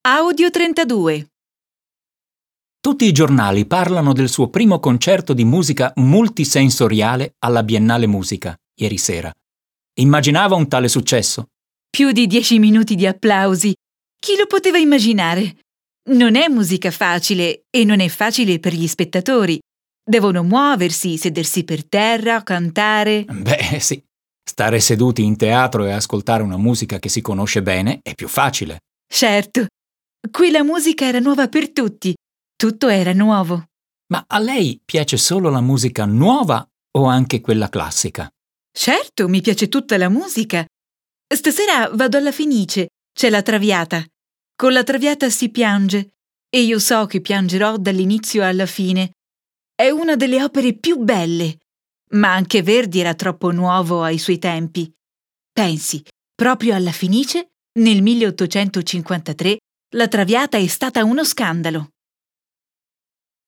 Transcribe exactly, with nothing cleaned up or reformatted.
Audio trentadue. Tutti i giornali parlano del suo primo concerto di musica multisensoriale alla Biennale Musica, ieri sera. Immaginava un tale successo? Più di dieci minuti di applausi. Chi lo poteva immaginare? Non è musica facile e non è facile per gli spettatori. Devono muoversi, sedersi per terra, cantare. Beh, sì. Stare seduti in teatro e ascoltare una musica che si conosce bene è più facile. Certo. Qui la musica era nuova per tutti. Tutto era nuovo. Ma a lei piace solo la musica nuova o anche quella classica? Certo, mi piace tutta la musica. Stasera vado alla Fenice, c'è la Traviata. Con la Traviata si piange e io so che piangerò dall'inizio alla fine. È una delle opere più belle, ma anche Verdi era troppo nuovo ai suoi tempi. Pensi, proprio alla Fenice, nel milleottocentocinquantatré, la Traviata è stata uno scandalo.